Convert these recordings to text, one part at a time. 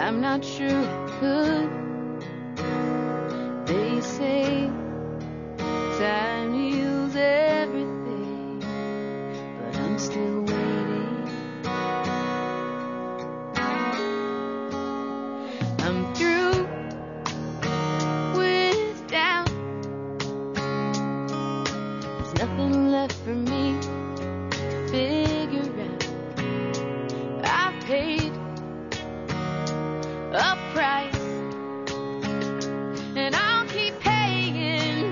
I'm not sure I could. They say time heals everything, but I'm still waiting. I'm through with doubt. There's nothing left for me to figure out. I've paid a price, and I'll keep paying.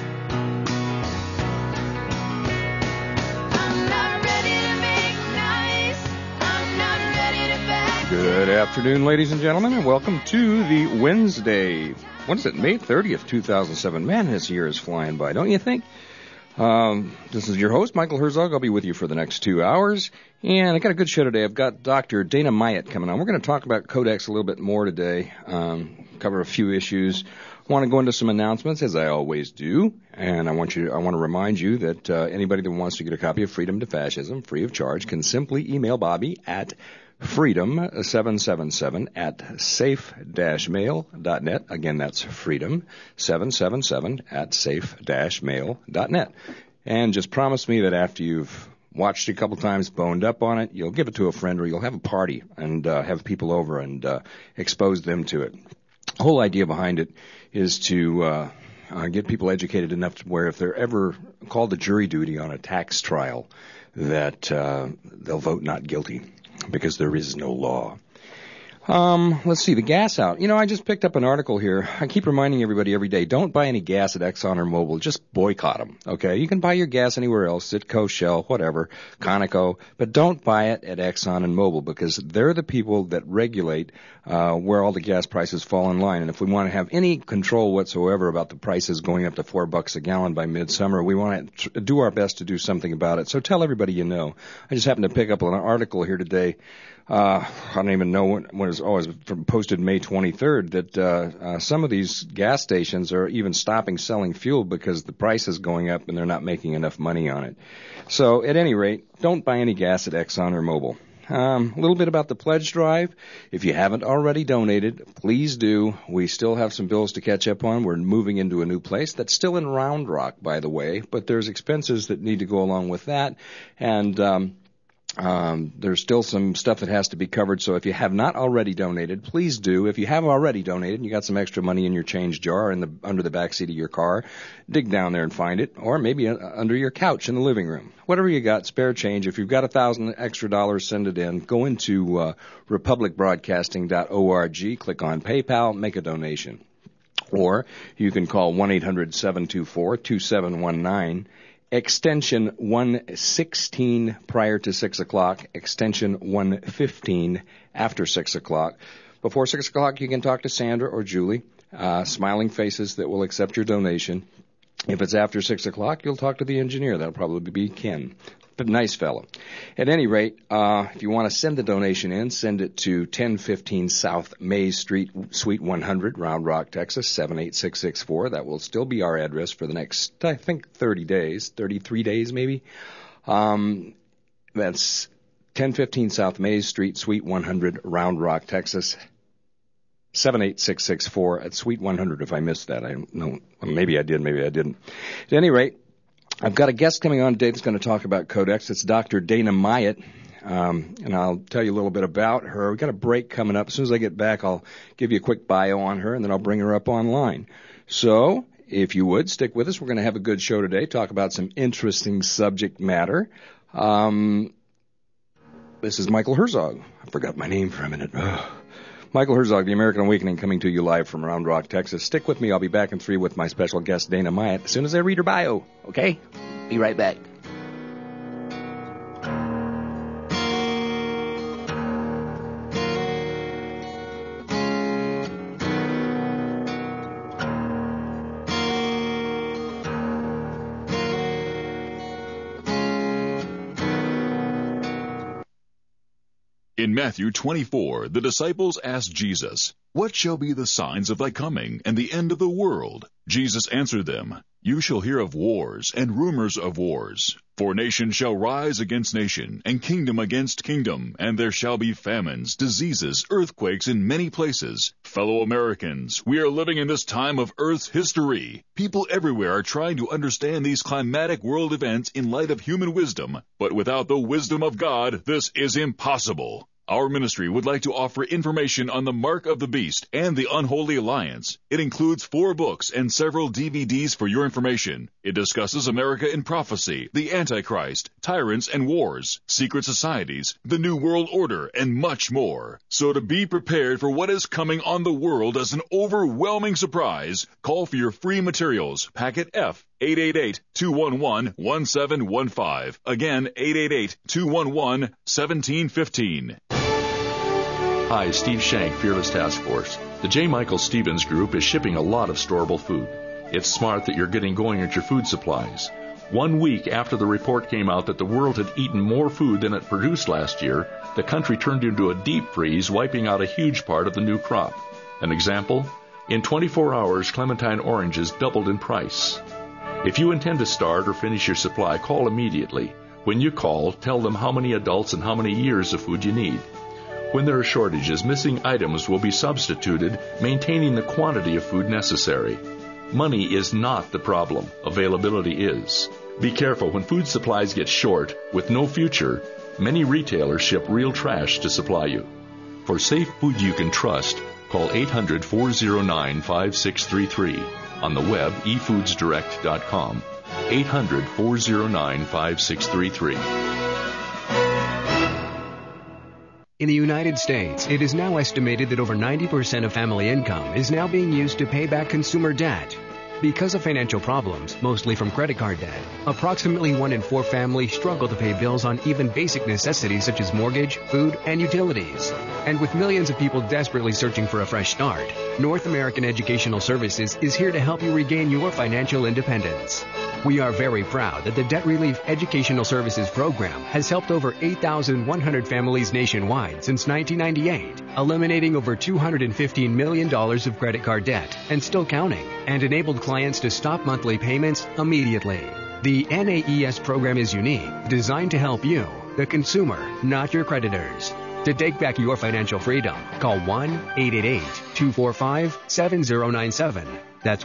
I'm not ready to make nice. I'm not ready to back. Good afternoon, ladies and gentlemen, and welcome to the Wednesday. What is it, May 30th, 2007? Man, this year is flying by, don't you think? This is your host, Michael Herzog. I'll be with you for the next 2 hours. And I got a good show today. I've got Dr. Dana Myatt coming on. We're going to talk about Codex a little bit more today, cover a few issues. I want to go into some announcements, as I always do. And I want to remind you that anybody that wants to get a copy of Freedom to Fascism, free of charge, can simply email Bobby at freedom777 at safe-mail.net. Again, that's freedom777 at safe-mail.net. And just promise me that after you've watched it a couple times, boned up on it, you'll give it to a friend, or you'll have a party and have people over and expose them to it. The whole idea behind it is to get people educated enough to where if they're ever called to jury duty on a tax trial, that they'll vote not guilty, because there is no law. Let's see, the gas out. You know, I just picked up an article here. I keep reminding everybody every day, don't buy any gas at Exxon or Mobil. Just boycott them, okay? You can buy your gas anywhere else, Citgo, Shell, whatever, Conoco, but don't buy it at Exxon and Mobil, because they're the people that regulate where all the gas prices fall in line. And if we want to have any control whatsoever about the prices going up to $4 a gallon by midsummer, we want to do our best to do something about it. So tell everybody you know. I just happened to pick up an article here today. I don't even know when it was. Oh, it was posted May 23rd that some of these gas stations are even stopping selling fuel because the price is going up and they're not making enough money on it. So at any rate, don't buy any gas at Exxon or Mobil. A little bit about the pledge drive. If you haven't already donated, please do. We still have some bills to catch up on. We're moving into a new place that's still in Round Rock, by the way, but there's expenses that need to go along with that. And there's still some stuff that has to be covered, so if you have not already donated, please do. If you have already donated and you got some extra money in your change jar under the back seat of your car, dig down there and find it, or maybe under your couch in the living room. Whatever you got, spare change. If you've got $1,000 extra, send it in. Go into republicbroadcasting.org, click on PayPal, make a donation. Or you can call 1-800-724-2719. Extension 116 prior to 6 o'clock, extension 115 after 6 o'clock. Before 6 o'clock, you can talk to Sandra or Julie, smiling faces that will accept your donation. If it's after 6 o'clock, you'll talk to the engineer. That'll probably be Ken. But nice fellow. At any rate, if you want to send the donation in, send it to 1015 South Mays Street, Suite 100, Round Rock, Texas, 78664. That will still be our address for the next, I think, 30 days, 33 days maybe. That's 1015 South Mays Street, Suite 100, Round Rock, Texas, 78664. At Suite 100, if I missed that. I don't know. Maybe I did, maybe I didn't. At any rate, I've got a guest coming on today that's going to talk about Codex. It's Dr. Dana Myatt, and I'll tell you a little bit about her. We've got a break coming up. As soon as I get back, I'll give you a quick bio on her, and then I'll bring her up online. So, if you would, stick with us. We're going to have a good show today, talk about some interesting subject matter. This is Michael Herzog. I forgot my name for a minute. Michael Herzog, The American Awakening, coming to you live from Round Rock, Texas. Stick with me. I'll be back in 3 with my special guest, Dana Myatt, as soon as I read her bio. Okay? Be right back. In Matthew 24, the disciples asked Jesus, "What shall be the signs of thy coming and the end of the world?" Jesus answered them, You shall hear of wars and rumors of wars. For nation shall rise against nation, and kingdom against kingdom, and there shall be famines, diseases, earthquakes in many places. Fellow Americans, we are living in this time of Earth's history. People everywhere are trying to understand these climatic world events in light of human wisdom, but without the wisdom of God, this is impossible. Our ministry would like to offer information on the Mark of the Beast and the Unholy Alliance. It includes 4 books and several DVDs for your information. It discusses America in prophecy, the Antichrist, tyrants and wars, secret societies, the New World Order, and much more. So to be prepared for what is coming on the world as an overwhelming surprise, call for your free materials, packet F, 888-211-1715. Again, 888-211-1715. Hi, Steve Shank, Fearless Task Force. The J. Michael Stevens Group is shipping a lot of storable food. It's smart that you're getting going at your food supplies. 1 week after the report came out that the world had eaten more food than it produced last year, the country turned into a deep freeze, wiping out a huge part of the new crop. An example? In 24 hours, clementine oranges doubled in price. If you intend to start or finish your supply, call immediately. When you call, tell them how many adults and how many years of food you need. When there are shortages, missing items will be substituted, maintaining the quantity of food necessary. Money is not the problem. Availability is. Be careful when food supplies get short, with no future. Many retailers ship real trash to supply you. For safe food you can trust, call 800-409-5633. On the web, efoodsdirect.com. 800-409-5633. In the United States, it is now estimated that over 90% of family income is now being used to pay back consumer debt. Because of financial problems, mostly from credit card debt, approximately 1 in 4 families struggle to pay bills on even basic necessities such as mortgage, food, and utilities. And with millions of people desperately searching for a fresh start, North American Educational Services is here to help you regain your financial independence. We are very proud that the Debt Relief Educational Services Program has helped over 8,100 families nationwide since 1998, eliminating over $215 million of credit card debt and still counting, and enabled clients to stop monthly payments immediately. The NAES program is unique, designed to help you, the consumer, not your creditors. To take back your financial freedom, call 1-888-245-7097. That's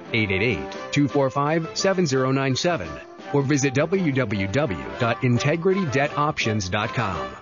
1-888-245-7097. Or visit www.integritydebtoptions.com.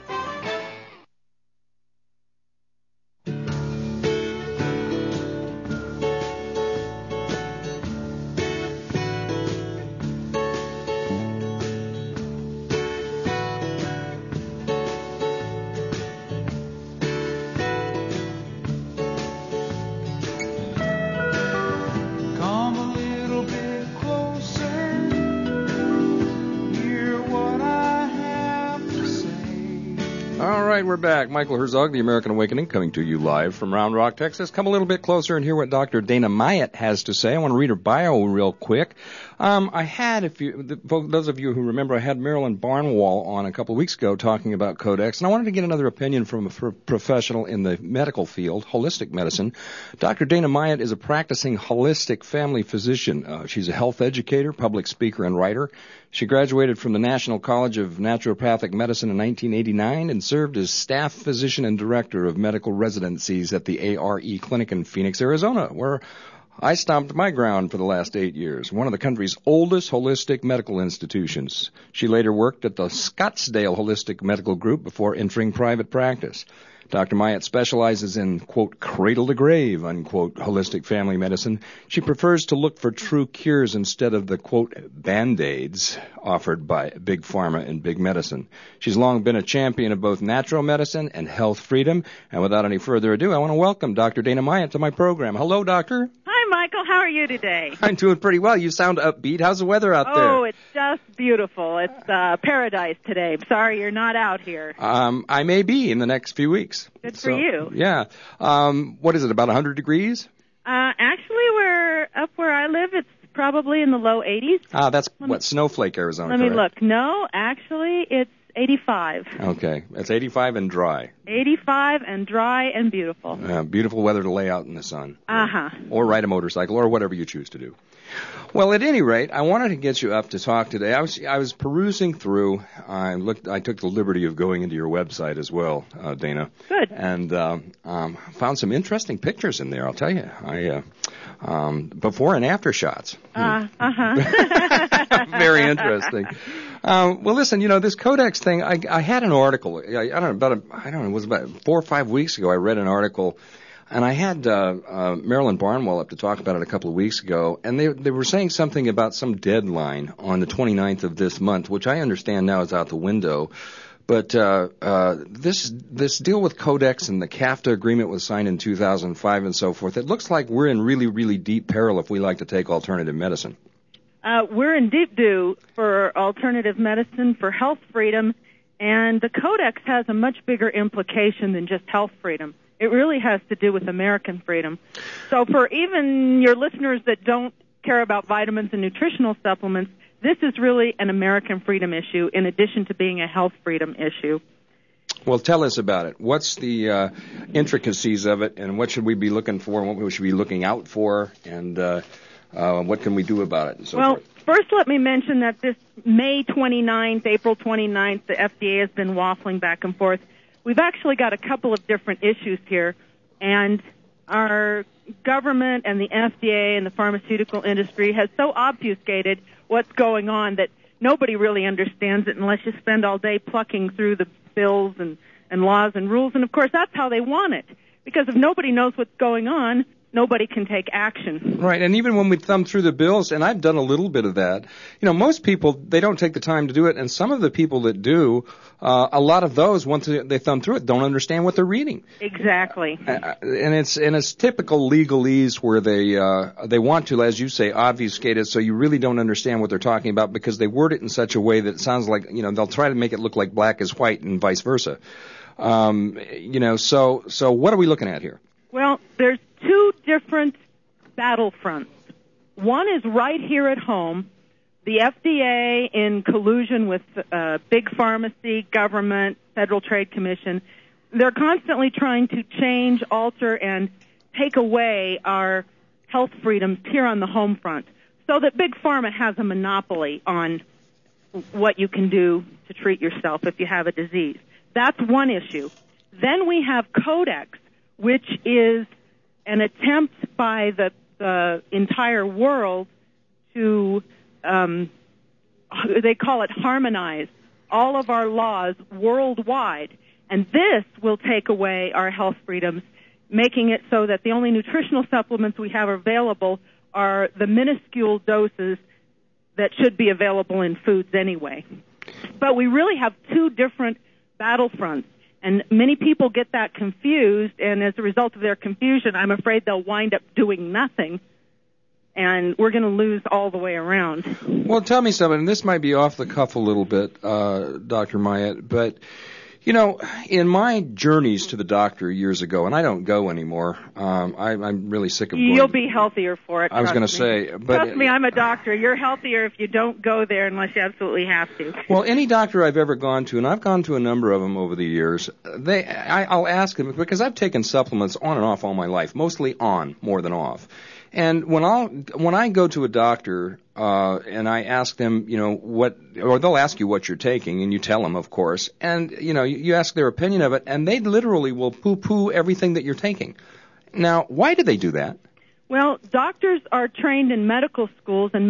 We're back. Michael Herzog, The American Awakening, coming to you live from Round Rock, Texas. Come a little bit closer and hear what Dr. Dana Myatt has to say. I want to read her bio real quick. I had, those of you who remember, I had Marilyn Barnwell on a couple of weeks ago talking about Codex, and I wanted to get another opinion from a professional in the medical field, holistic medicine. Dr. Dana Myatt is a practicing holistic family physician. She's a health educator, public speaker, and writer. She graduated from the National College of Naturopathic Medicine in 1989 and served as staff physician and director of medical residencies at the ARE Clinic in Phoenix, Arizona, where I stomped my ground for the last 8 years, one of the country's oldest holistic medical institutions. She later worked at the Scottsdale Holistic Medical Group before entering private practice. Dr. Myatt specializes in, quote, cradle-to-grave, unquote, holistic family medicine. She prefers to look for true cures instead of the, quote, Band-Aids offered by Big Pharma and Big Medicine. She's long been a champion of both natural medicine and health freedom. And without any further ado, I want to welcome Dr. Dana Myatt to my program. Hello, Doctor. Hi, Michael. How are you today? I'm doing pretty well. You sound upbeat. How's the weather out there? Oh, it's just beautiful. It's paradise today. I'm sorry you're not out here. I may be in the next few weeks. Good for you. Yeah. What is it, about 100 degrees? Actually, we're up where I live. It's probably in the low 80s. That's Snowflake, Arizona. Let me look. No, actually, it's 85. Okay, that's 85 and dry. 85 and dry and beautiful. Beautiful weather to lay out in the sun. Uh-huh. Or ride a motorcycle, or whatever you choose to do. Well, at any rate, I wanted to get you up to talk today. I was perusing through. I took the liberty of going into your website as well, Dana. Good. And found some interesting pictures in there. I'll tell you. Before and after shots. Very interesting. Well, listen, this Codex thing. I had an article. I don't know. It was about 4 or 5 weeks ago. I read an article. And I had Marilyn Barnwell up to talk about it a couple of weeks ago, and they were saying something about some deadline on the 29th of this month, which I understand now is out the window. But this deal with Codex and the CAFTA agreement was signed in 2005 and so forth, it looks like we're in really, really deep peril if we like to take alternative medicine. We're in deep doo for alternative medicine, for health freedom, and the Codex has a much bigger implication than just health freedom. It really has to do with American freedom. So for even your listeners that don't care about vitamins and nutritional supplements, this is really an American freedom issue in addition to being a health freedom issue. Well, tell us about it. What's the intricacies of it, and what should we be looking for, and what we should be looking out for, and what can we do about it, and so forth? First let me mention that this May 29th, April 29th, the FDA has been waffling back and forth. We've actually got a couple of different issues here, and our government and the FDA and the pharmaceutical industry has so obfuscated what's going on that nobody really understands it unless you spend all day plucking through the bills and laws and rules. And, of course, that's how they want it, because if nobody knows what's going on, nobody can take action. Right, and even when we thumb through the bills, and I've done a little bit of that, most people, they don't take the time to do it, and some of the people that do, a lot of those, once they thumb through it, don't understand what they're reading. Exactly. And it's typical legalese where they want to, as you say, obfuscate it so you really don't understand what they're talking about because they word it in such a way that it sounds like, they'll try to make it look like black is white and vice versa. So what are we looking at here? Well, there's two different battlefronts. One is right here at home. The FDA, in collusion with big pharmacy, government, Federal Trade Commission, they're constantly trying to change, alter, and take away our health freedoms here on the home front so that big pharma has a monopoly on what you can do to treat yourself if you have a disease. That's one issue. Then we have Codex, which is an attempt by the entire world to, they call it harmonize all of our laws worldwide. And this will take away our health freedoms, making it so that the only nutritional supplements we have available are the minuscule doses that should be available in foods anyway. But we really have two different battlefronts. And many people get that confused, and as a result of their confusion, I'm afraid they'll wind up doing nothing, and we're going to lose all the way around. Well, tell me something, and this might be off the cuff a little bit, Dr. Myatt, but, in my journeys to the doctor years ago, and I don't go anymore, I'm really sick of going. You'll be healthier for it, I was going to say. But trust me, I'm a doctor. You're healthier if you don't go there unless you absolutely have to. Well, any doctor I've ever gone to, and I've gone to a number of them over the years, I'll ask them, because I've taken supplements on and off all my life, mostly on more than off. And when I go to a doctor and I ask them, or they'll ask you what you're taking, and you tell them, of course, and you ask their opinion of it, and they literally will poo-poo everything that you're taking. Now, why do they do that? Well, doctors are trained in medical schools, and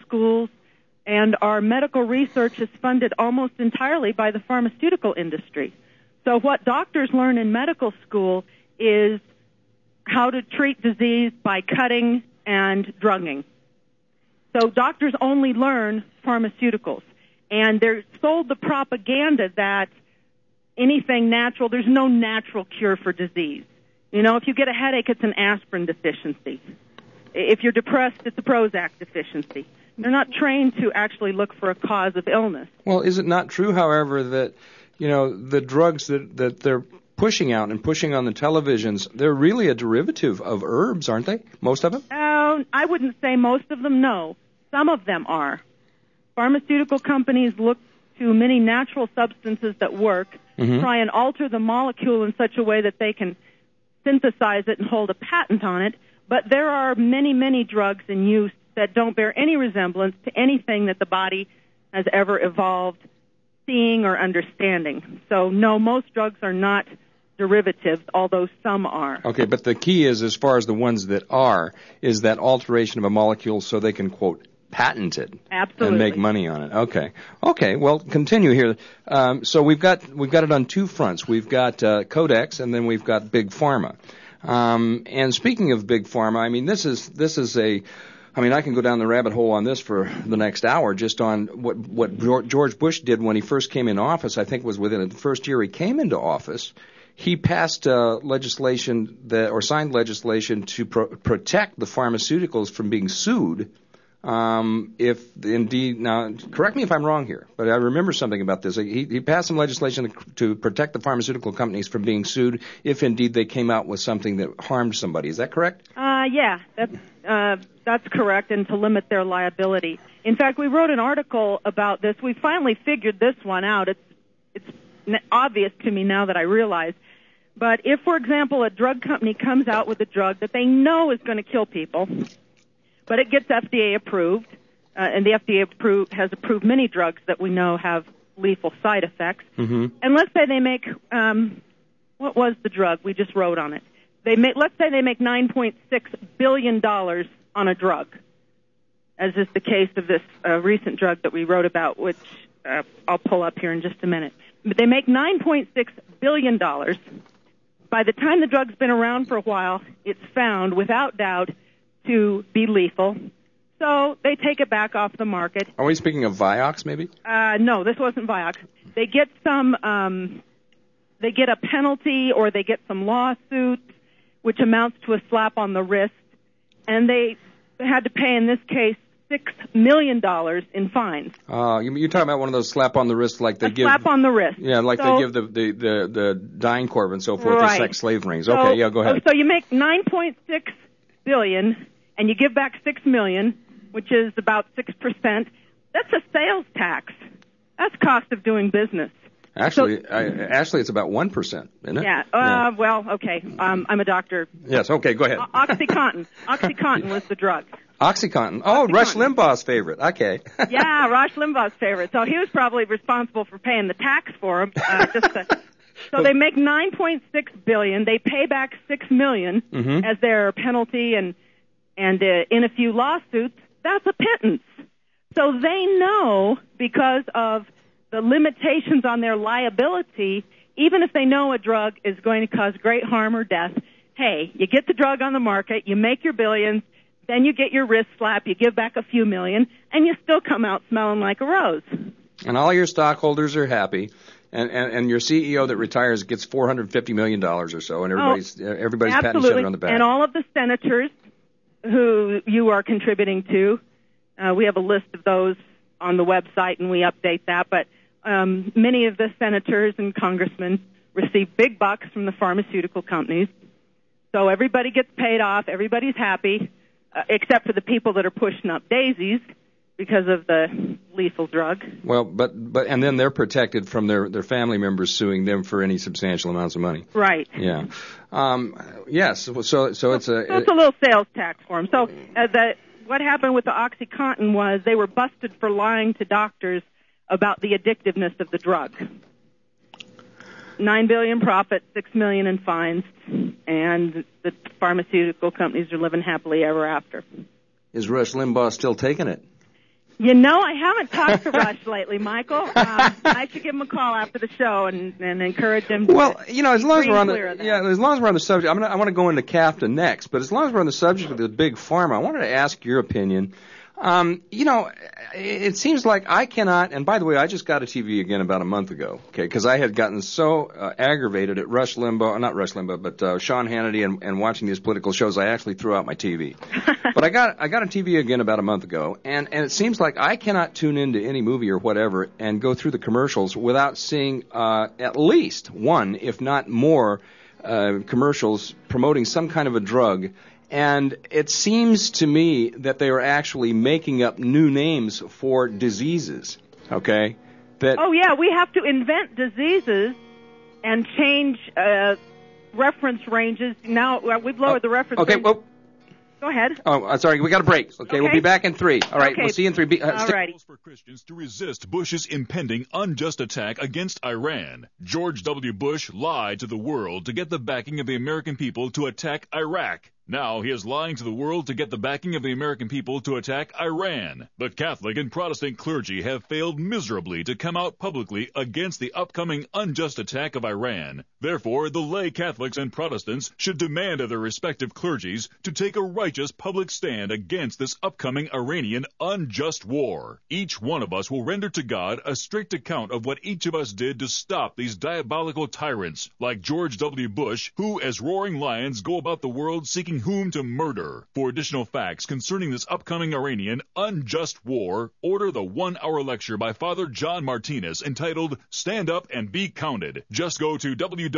our medical research is funded almost entirely by the pharmaceutical industry. So what doctors learn in medical school is how to treat disease by cutting and drugging. So doctors only learn pharmaceuticals, and they're sold the propaganda that anything natural, there's no natural cure for disease. If you get a headache, it's an aspirin deficiency. If you're depressed, it's a Prozac deficiency. They're not trained to actually look for a cause of illness. Well, is it not true, however, that, the drugs that they're pushing out and pushing on the televisions, they're really a derivative of herbs, aren't they? Most of them? I wouldn't say most of them, no. Some of them are. Pharmaceutical companies look to many natural substances that work, try and alter the molecule in such a way that they can synthesize it and hold a patent on it. But there are many, many drugs in use that don't bear any resemblance to anything that the body has ever evolved seeing or understanding. So, no, most drugs are not derivatives, although some are. Okay, but the key is, as far as the ones that are, is that alteration of a molecule so they can, quote, patent it. Absolutely. And make money on it. Okay, well, continue here. So we've got it on two fronts. We've got Codex, and then we've got Big Pharma. And speaking of Big Pharma, I mean, this is a... I mean, I can go down the rabbit hole on this for the next hour, just on what George Bush did when he first came in office. I think it was within the first year he came into office. He passed legislation signed legislation to protect the pharmaceuticals from being sued. If indeed, now correct me if I'm wrong here, but I remember something about this. He passed some legislation to protect the pharmaceutical companies from being sued if indeed they came out with something that harmed somebody. Is that correct? Yeah, that's correct, and to limit their liability. In fact, we wrote an article about this. We finally figured this one out. It's obvious to me now that I realize. But if, for example, a drug company comes out with a drug that they know is going to kill people, but it gets FDA approved, and the FDA has approved many drugs that we know have lethal side effects. And let's say they make, what was the drug? We just wrote on it. Let's say they make $9.6 billion on a drug, as is the case of this recent drug that we wrote about, which I'll pull up here in just a minute. But they make $9.6 billion. By the time the drug's been around for a while, it's found, without doubt, to be lethal. So they take it back off the market. Are we speaking of Vioxx, maybe? No, this wasn't Vioxx. They get they get a penalty or they get some lawsuits, which amounts to a slap on the wrist, and they had to pay, in this case, $6 million in fines. You're talking about one of those slap on the wrist, like they give. Slap on the wrist. Yeah, like they give the dying corp and so forth, right. the sex slave rings. Okay, yeah, go ahead. So you make $9.6 billion, and you give back $6 million, which is about 6%. That's a sales tax. That's cost of doing business. Actually, it's about 1%, isn't it? Yeah. Well, okay. I'm a doctor. Yes. Okay. Go ahead. OxyContin. OxyContin was the drug. OxyContin. Oh, OxyContin. Rush Limbaugh's favorite. Okay. Yeah, Rush Limbaugh's favorite. So he was probably responsible for paying the tax for him. So they make $9.6 billion. They pay back $6 million as their penalty, and in a few lawsuits, that's a pittance. So they know, because of the limitations on their liability, even if they know a drug is going to cause great harm or death, hey, you get the drug on the market, you make your billions, then you get your wrist slap, you give back a few million, and you still come out smelling like a rose. And all your stockholders are happy, and your CEO that retires gets $450 million or so, and everybody's patting each other on the back. And all of the senators who you are contributing to, we have a list of those on the website, and we update that, but many of the senators and congressmen receive big bucks from the pharmaceutical companies. So everybody gets paid off, everybody's happy, except for the people that are pushing up daisies because of the lethal drug. Well, but and then they're protected from their family members suing them for any substantial amounts of money. Right. Yeah. Yes. So it's a little sales tax for them. So what happened with the OxyContin was they were busted for lying to doctors about the addictiveness of the drug. $9 billion profit, $6 million in fines, and the pharmaceutical companies are living happily ever after. Is Rush Limbaugh still taking it? You know, I haven't talked to Rush lately, Michael. I should give him a call after the show and encourage him to. Well, you know, as long as we're on the subject, I want to go into CAFTA next. But as long as we're on the subject of the big pharma, I wanted to ask your opinion. You know, it seems like I cannot, and by the way, I just got a TV again about a month ago, okay, because I had gotten so aggravated at not Rush Limbaugh, but Sean Hannity and watching these political shows, I actually threw out my TV. But I got a TV again about a month ago, and it seems like I cannot tune into any movie or whatever and go through the commercials without seeing at least one, if not more, commercials promoting some kind of a drug. And it seems to me that they are actually making up new names for diseases, okay? that... Oh, yeah, we have to invent diseases and change reference ranges. Now, we've lowered the reference Okay, range. well... Go ahead. Oh, sorry, we got a break. Okay, we'll be back in 3. All right, Okay. we'll see you in 3. All righty. For Christians to resist Bush's impending unjust attack against Iran. George W. Bush lied to the world to get the backing of the American people to attack Iraq. Now he is lying to the world to get the backing of the American people to attack Iran. The Catholic and Protestant clergy have failed miserably to come out publicly against the upcoming unjust attack of Iran. Therefore, the lay Catholics and Protestants should demand of their respective clergies to take a righteous public stand against this upcoming Iranian unjust war. Each one of us will render to God a strict account of what each of us did to stop these diabolical tyrants like George W. Bush, who as roaring lions go about the world seeking whom to murder. For additional facts concerning this upcoming Iranian unjust war, order the 1-hour lecture by Father John Martinez entitled Stand Up and Be Counted. Just go to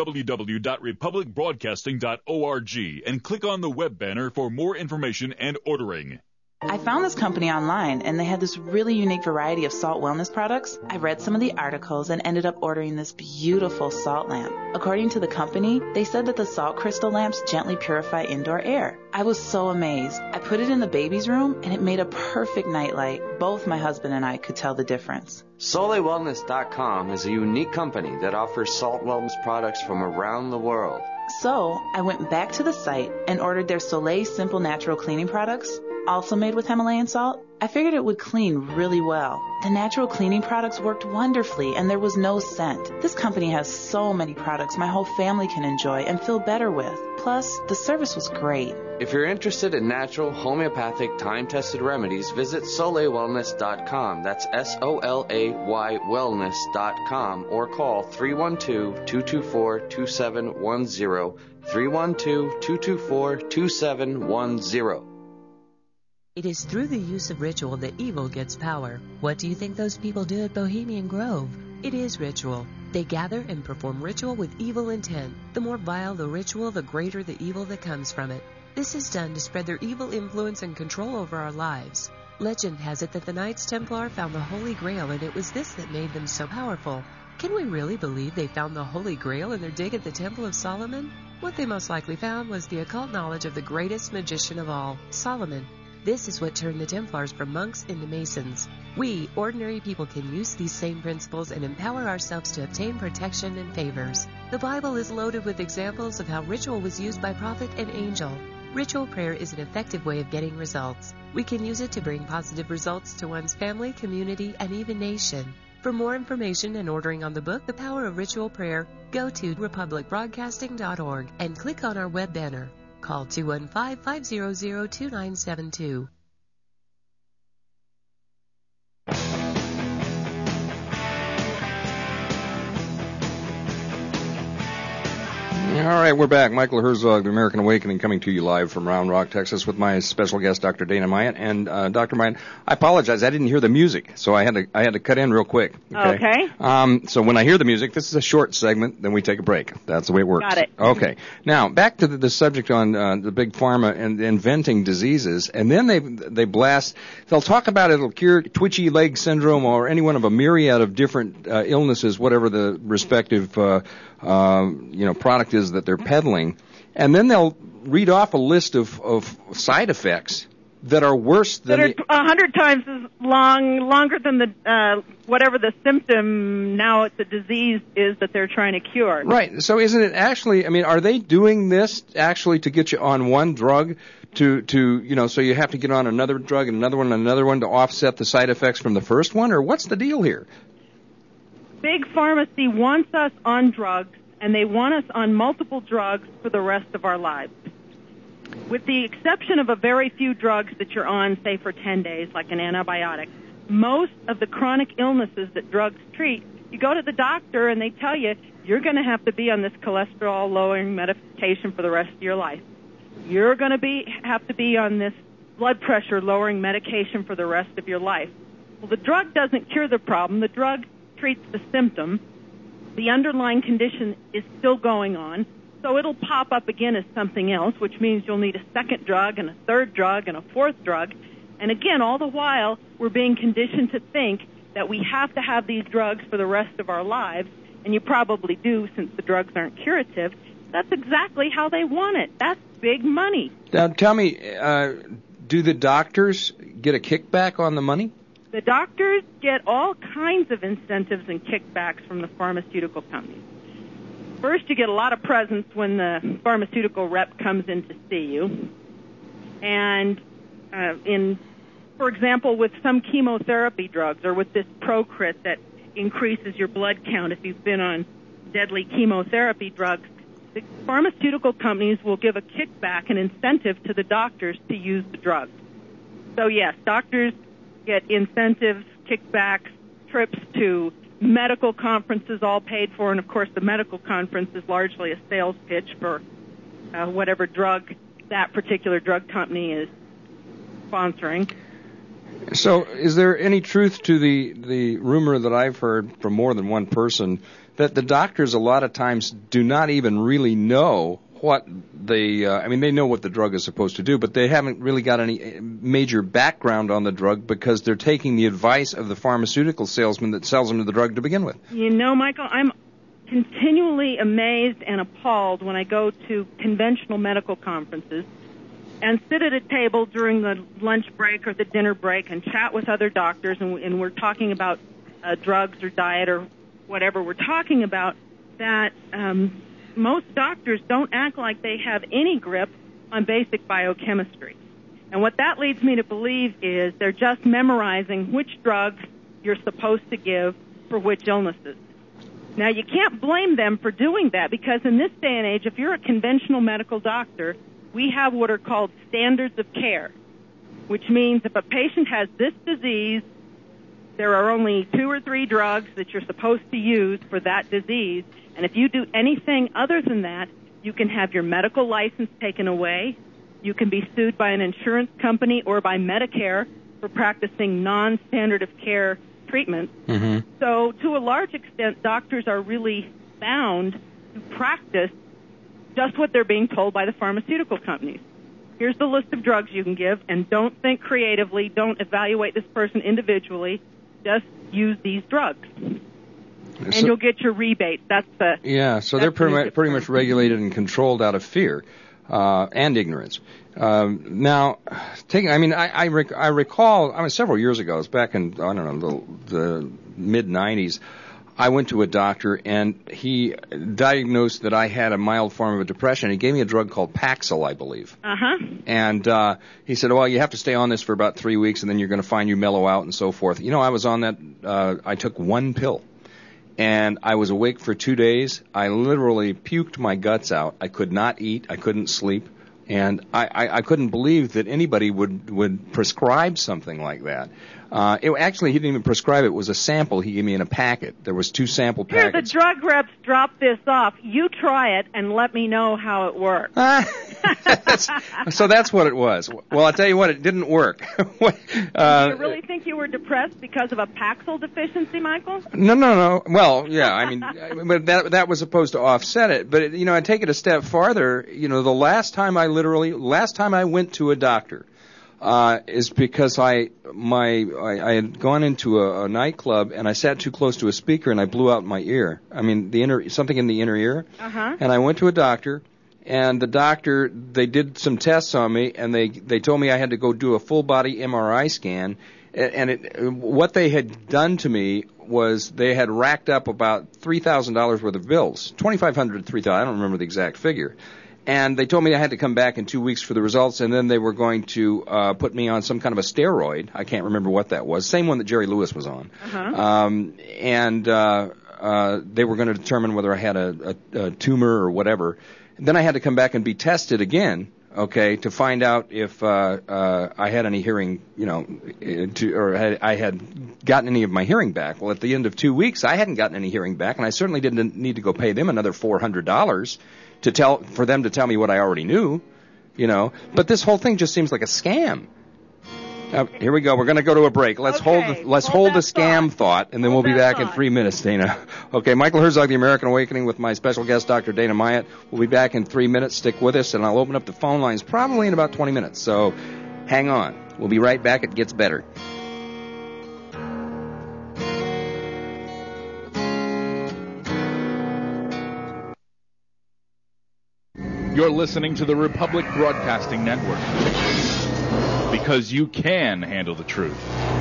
www.republicbroadcasting.org and click on the web banner for more information and ordering. I found this company online, and they had this really unique variety of salt wellness products. I read some of the articles and ended up ordering this beautiful salt lamp. According to the company, they said that the salt crystal lamps gently purify indoor air. I was so amazed. I put it in the baby's room, and it made a perfect nightlight. Both my husband and I could tell the difference. SoleilWellness.com is a unique company that offers salt wellness products from around the world. So I went back to the site and ordered their Soleil Simple Natural Cleaning products, also made with Himalayan salt. I figured it would clean really well. The natural cleaning products worked wonderfully, and there was no scent. This company has so many products my whole family can enjoy and feel better with. Plus, the service was great. If you're interested in natural, homeopathic, time-tested remedies, visit SoleilWellness.com. That's SOLAY wellness.com, or call 312-224-2710, 312-224-2710. It is through the use of ritual that evil gets power. What do you think those people do at Bohemian Grove? It is ritual. They gather and perform ritual with evil intent. The more vile the ritual, the greater the evil that comes from it. This is done to spread their evil influence and control over our lives. Legend has it that the Knights Templar found the Holy Grail, and it was this that made them so powerful. Can we really believe they found the Holy Grail in their dig at the Temple of Solomon? What they most likely found was the occult knowledge of the greatest magician of all, Solomon. This is what turned the Templars from monks into Masons. We, ordinary people, can use these same principles and empower ourselves to obtain protection and favors. The Bible is loaded with examples of how ritual was used by prophet and angel. Ritual prayer is an effective way of getting results. We can use it to bring positive results to one's family, community, and even nation. For more information and ordering on the book, The Power of Ritual Prayer, go to republicbroadcasting.org and click on our web banner. Call 215-500-2972. All right, we're back. Michael Herzog, The American Awakening, coming to you live from Round Rock, Texas, with my special guest, Dr. Dana Myatt. And Dr. Myatt, I apologize, I didn't hear the music, so I had to cut in real quick. Okay. So when I hear the music, this is a short segment, then we take a break. That's the way it works. Got it. Okay. Now back to the subject on the big pharma and inventing diseases, and then they blast. They'll talk about it'll cure twitchy leg syndrome or any one of a myriad of different illnesses, whatever the respective product is that they're peddling, and then they'll read off a list of side effects that are worse than that are 100 times as longer than the whatever the symptom. Now it's a disease is that they're trying to cure. Right. So isn't it actually? I mean, are they doing this actually to get you on one drug to so you have to get on another drug and another one to offset the side effects from the first one, or what's the deal here? Big Pharmacy wants us on drugs, and they want us on multiple drugs for the rest of our lives. With the exception of a very few drugs that you're on, say, for 10 days, like an antibiotic, most of the chronic illnesses that drugs treat, you go to the doctor and they tell you, you're going to have to be on this cholesterol-lowering medication for the rest of your life. You're going to have to be on this blood pressure-lowering medication for the rest of your life. Well, the drug doesn't cure the problem. The drug treats the symptom. The underlying condition is still going on, so it'll pop up again as something else, which means you'll need a second drug and a third drug and a fourth drug. And again, all the while, we're being conditioned to think that we have to have these drugs for the rest of our lives, and you probably do since the drugs aren't curative, that's exactly how they want it. That's big money. Now, tell me, do the doctors get a kickback on the money? The doctors get all kinds of incentives and kickbacks from the pharmaceutical companies. First, you get a lot of presents when the pharmaceutical rep comes in to see you. And for example, with some chemotherapy drugs or with this Procrit that increases your blood count if you've been on deadly chemotherapy drugs, the pharmaceutical companies will give a kickback, an incentive to the doctors to use the drugs. So yes, doctors get incentives, kickbacks, trips to medical conferences all paid for, and of course the medical conference is largely a sales pitch for whatever drug that particular drug company is sponsoring. So is there any truth to the rumor that I've heard from more than one person that the doctors a lot of times do not even really know what they know what the drug is supposed to do, but they haven't really got any major background on the drug because they're taking the advice of the pharmaceutical salesman that sells them the drug to begin with? You know, Michael, I'm continually amazed and appalled when I go to conventional medical conferences and sit at a table during the lunch break or the dinner break and chat with other doctors, and we're talking about drugs or diet or whatever we're talking about, that most doctors don't act like they have any grip on basic biochemistry. And what that leads me to believe is they're just memorizing which drugs you're supposed to give for which illnesses. Now, you can't blame them for doing that because in this day and age, if you're a conventional medical doctor, we have what are called standards of care, which means if a patient has this disease, there are only 2 or 3 drugs that you're supposed to use for that disease. And if you do anything other than that, you can have your medical license taken away. You can be sued by an insurance company or by Medicare for practicing non-standard of care treatment. Mm-hmm. So to a large extent, doctors are really bound to practice just what they're being told by the pharmaceutical companies. Here's the list of drugs you can give, and don't think creatively, don't evaluate this person individually, just use these drugs. And you'll get your rebate. So they're pretty much regulated and controlled out of fear and ignorance. Now, I recall, several years ago, it was back in, the mid-'90s, I went to a doctor, and he diagnosed that I had a mild form of depression. He gave me a drug called Paxil, I believe. Uh-huh. And he said, well, you have to stay on this for about 3 weeks, and then you're going to find you mellow out and so forth. You know, I was on that. I took 1 pill, and I was awake for 2 days. I literally puked my guts out. I could not eat. I couldn't sleep. And I couldn't believe that anybody would prescribe something like that. Actually, he didn't even prescribe it. It was a sample he gave me in a packet. There was 2 sample packets. Here, the drug reps dropped this off. You try it and let me know how it works. So that's what it was. Well, I'll tell you what, it didn't work. Do you really think you were depressed because of a Paxil deficiency, Michael? No. Well, yeah, but that was supposed to offset it. But, I take it a step farther. The last time I went to a doctor, is because I had gone into a nightclub and I sat too close to a speaker and I blew out my ear. Something in the inner ear. Uh-huh. And I went to a doctor, and the doctor, they did some tests on me, and they told me I had to go do a full body MRI scan. And what they had done to me was they had racked up about $3,000 worth of bills, $2,500 to $3,000. I don't remember the exact figure. And they told me I had to come back in 2 weeks for the results, and then they were going to put me on some kind of a steroid. I can't remember what that was. Same one that Jerry Lewis was on. Uh-huh. They were going to determine whether I had a tumor or whatever. And then I had to come back and be tested again, to find out if I had any hearing, I had gotten any of my hearing back. Well, at the end of 2 weeks, I hadn't gotten any hearing back, and I certainly didn't need to go pay them another $400 for them to tell me what I already knew, But this whole thing just seems like a scam. Here we go. We're going to go to a break. Let's hold the scam thought, and then we'll be back in 3 minutes, Dana. Okay, Michael Herzog, The American Awakening, with my special guest, Dr. Dana Myatt. We'll be back in 3 minutes. Stick with us, and I'll open up the phone lines probably in about 20 minutes. So hang on. We'll be right back. It gets better. You're listening to the Republic Broadcasting Network. Because you can handle the truth.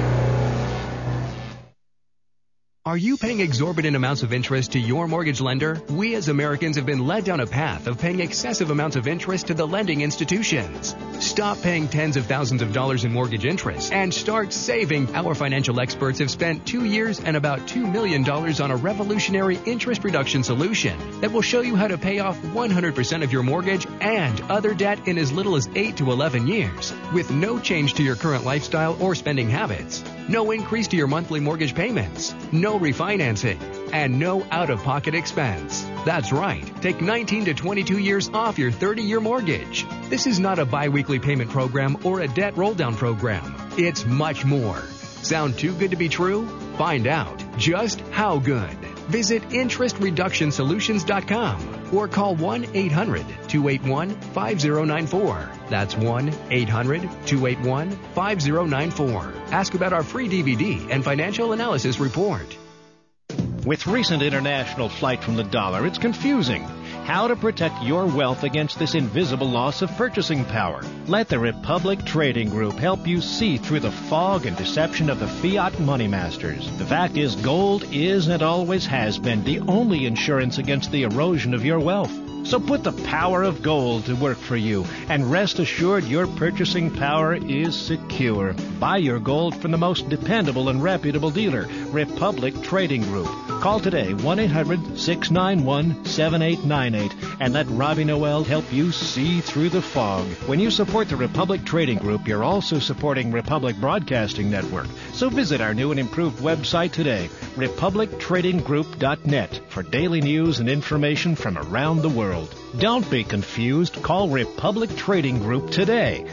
Are you paying exorbitant amounts of interest to your mortgage lender? We as Americans have been led down a path of paying excessive amounts of interest to the lending institutions. Stop paying tens of thousands of dollars in mortgage interest and start saving. Our financial experts have spent 2 years and about $2 million on a revolutionary interest reduction solution that will show you how to pay off 100% of your mortgage and other debt in as little as 8 to 11 years with no change to your current lifestyle or spending habits. No increase to your monthly mortgage payments, no refinancing, and no out-of-pocket expense. That's right. Take 19 to 22 years off your 30-year mortgage. This is not a bi-weekly payment program or a debt roll-down program. It's much more. Sound too good to be true? Find out just how good. Visit interestreductionsolutions.com or call 1-800-281-5094. That's 1-800-281-5094. Ask about our free DVD and financial analysis report. With recent international flight from the dollar, it's confusing. How to protect your wealth against this invisible loss of purchasing power. Let the Republic Trading Group help you see through the fog and deception of the fiat money masters. The fact is, gold is and always has been the only insurance against the erosion of your wealth. So put the power of gold to work for you and rest assured your purchasing power is secure. Buy your gold from the most dependable and reputable dealer, Republic Trading Group. Call today 1-800-691-7898 and let Robbie Noel help you see through the fog. When you support the Republic Trading Group, you're also supporting Republic Broadcasting Network. So visit our new and improved website today, republictradinggroup.net, for daily news and information from around the world. Don't be confused. Call Republic Trading Group today,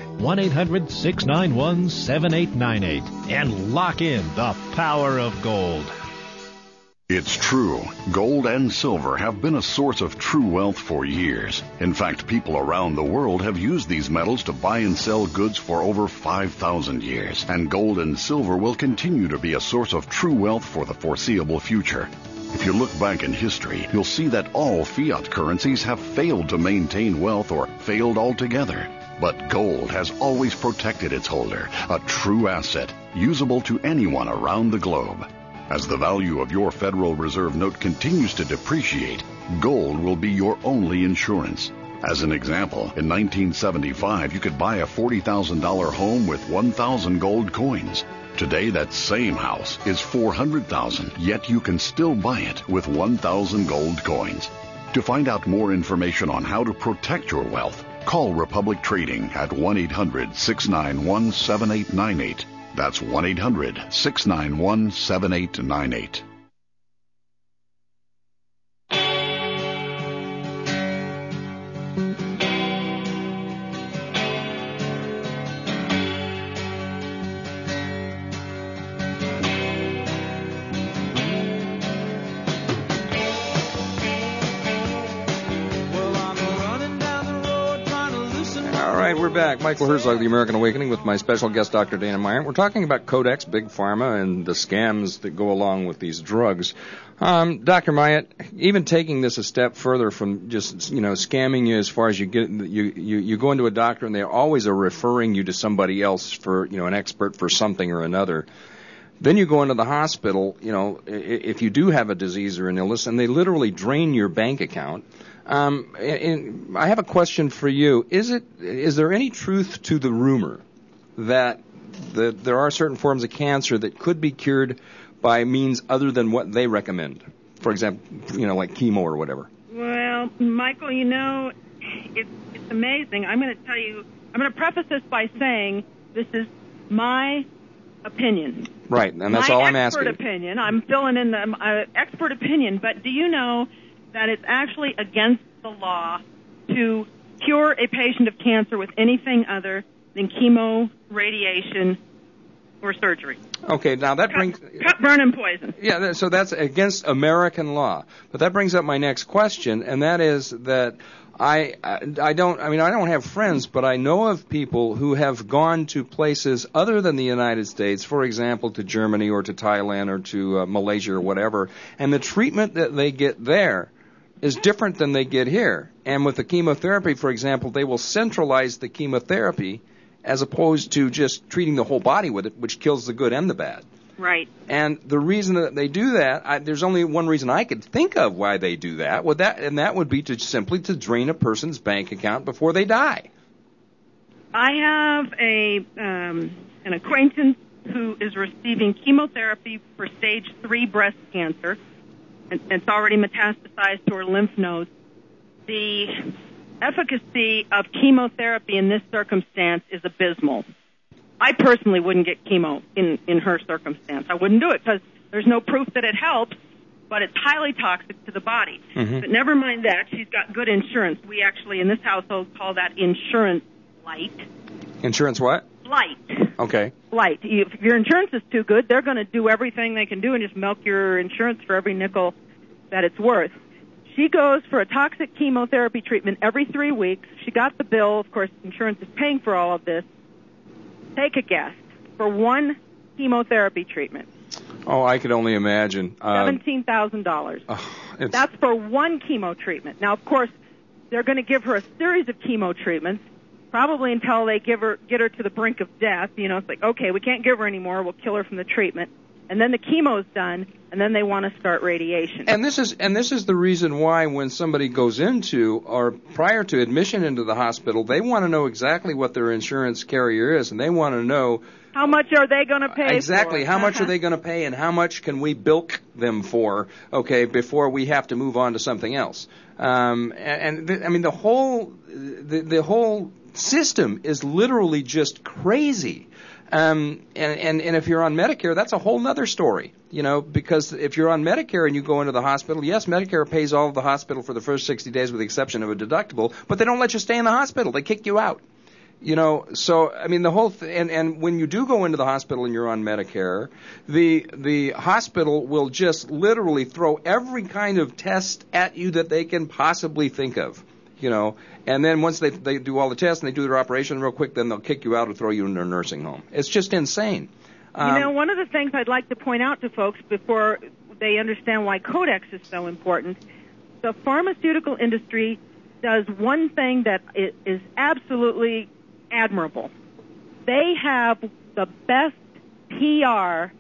1-800-691-7898, and lock in the power of gold. It's true. Gold and silver have been a source of true wealth for years. In fact, people around the world have used these metals to buy and sell goods for over 5,000 years. And gold and silver will continue to be a source of true wealth for the foreseeable future. If you look back in history, you'll see that all fiat currencies have failed to maintain wealth or failed altogether. But gold has always protected its holder, a true asset, usable to anyone around the globe. As the value of your Federal Reserve note continues to depreciate, gold will be your only insurance. As an example, in 1975, you could buy a $40,000 home with 1,000 gold coins. Today, that same house is $400,000, yet you can still buy it with 1,000 gold coins. To find out more information on how to protect your wealth, call Republic Trading at 1-800-691-7898. That's 1-800-691-7898. We're back. Michael Herzog, The American Awakening, with my special guest, Dr. Dana Meyer. We're talking about Codex, Big Pharma, and the scams that go along with these drugs. Dr. Meyer, even taking this a step further from just, scamming you as far as you go into a doctor and they always are referring you to somebody else for, an expert for something or another. Then you go into the hospital, if you do have a disease or an illness, and they literally drain your bank account. And I have a question for you. Is there any truth to the rumor that there are certain forms of cancer that could be cured by means other than what they recommend? For example, like chemo or whatever. Well, Michael, it's amazing. I'm going to preface this by saying this is my opinion. Right, and that's all I'm asking. My expert opinion. I'm filling in the expert opinion, but do you know that it's actually against the law to cure a patient of cancer with anything other than chemo, radiation, or surgery? Okay, now that brings... Cut, burn, and poison. Yeah, so that's against American law. But that brings up my next question, and that is that I don't have friends, but I know of people who have gone to places other than the United States, for example, to Germany or to Thailand or to Malaysia or whatever, and the treatment that they get there is different than they get here. And with the chemotherapy, for example, they will centralize the chemotherapy as opposed to just treating the whole body with it, which kills the good and the bad. Right. And the reason that they do that, there's only one reason I could think of why they do that, and that would be to simply to drain a person's bank account before they die. I have an acquaintance who is receiving chemotherapy for stage 3 breast cancer, and it's already metastasized to her lymph nodes. The efficacy of chemotherapy in this circumstance is abysmal. I personally wouldn't get chemo in her circumstance. I wouldn't do it because there's no proof that it helps, but it's highly toxic to the body. Mm-hmm. But never mind that. She's got good insurance. We actually, in this household, call that insurance light. Insurance what? Light. Okay. Light. If your insurance is too good, they're going to do everything they can do and just milk your insurance for every nickel that it's worth. She goes for a toxic chemotherapy treatment every 3 weeks. She got the bill. Of course, insurance is paying for all of this. Take a guess. For one chemotherapy treatment. Oh, I could only imagine. $17,000. That's for one chemo treatment. Now, of course, they're going to give her a series of chemo treatments, probably until they get her to the brink of death. You know, it's like, okay, we can't give her anymore. We'll kill her from the treatment. And then the chemo's done, and then they want to start radiation. And this is the reason why when somebody goes into or prior to admission into the hospital, they want to know exactly what their insurance carrier is, and they want to know how much are they going to pay exactly for? How much are they going to pay, and how much can we bilk them for? Okay, before we have to move on to something else. I mean, the whole system is literally just crazy. And if you're on Medicare, that's a whole other story, you know, because if you're on Medicare and you go into the hospital, yes, Medicare pays all of the hospital for the first 60 days with the exception of a deductible, but they don't let you stay in the hospital. They kick you out, you know. So, I mean, the whole and when you do go into the hospital and you're on Medicare, the hospital will just literally throw every kind of test at you that they can possibly think of. You know, and then once they do all the tests and they do their operation real quick, then they'll kick you out or throw you in their nursing home. It's just insane. You know, one of the things I'd like to point out to folks before they understand why Codex is so important, the pharmaceutical industry does one thing that is absolutely admirable. They have the best PR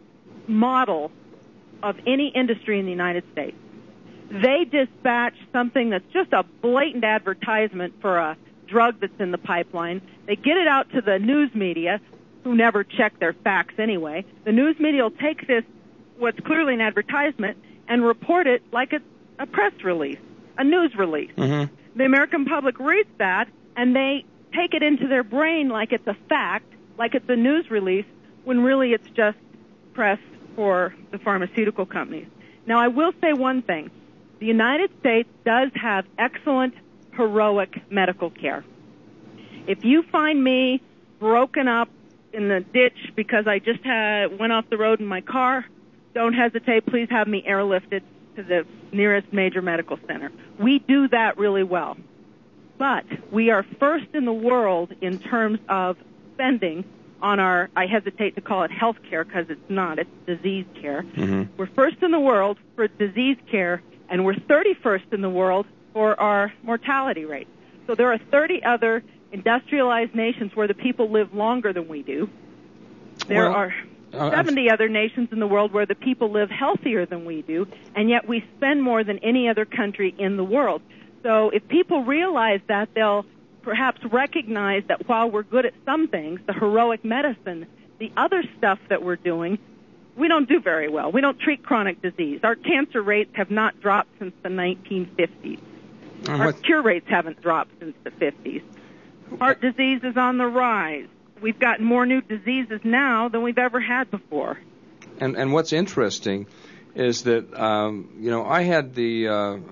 model of any industry in the United States. They dispatch something that's just a blatant advertisement for a drug that's in the pipeline. They get it out to the news media, who never check their facts anyway. The news media will take this, what's clearly an advertisement, and report it like it's a press release, a news release. Mm-hmm. The American public reads that, and they take it into their brain like it's a fact, like it's a news release, when really it's just press for the pharmaceutical companies. Now, I will say one thing. The United States does have excellent, heroic medical care. If you find me broken up in the ditch because I just went off the road in my car, don't hesitate. Please have me airlifted to the nearest major medical center. We do that really well. But we are first in the world in terms of spending on our, I hesitate to call it health care because it's not, it's disease care. Mm-hmm. We're first in the world for disease care, and we're 31st in the world for our mortality rate. So there are 30 other industrialized nations where the people live longer than we do. There are 70 other nations in the world where the people live healthier than we do, and yet we spend more than any other country in the world. So if people realize that, they'll perhaps recognize that while we're good at some things, the heroic medicine, the other stuff that we're doing, we don't do very well. We don't treat chronic disease. Our cancer rates have not dropped since the 1950s. Our cure rates haven't dropped since the 50s. Heart disease is on the rise. We've got more new diseases now than we've ever had before. And what's interesting is that, you know, I had the